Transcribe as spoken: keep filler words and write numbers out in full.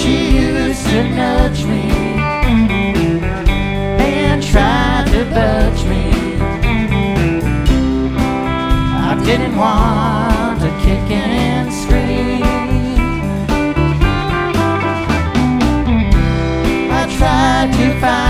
she used to nudge me and try to budge me. I didn't want to kick and scream. I tried to find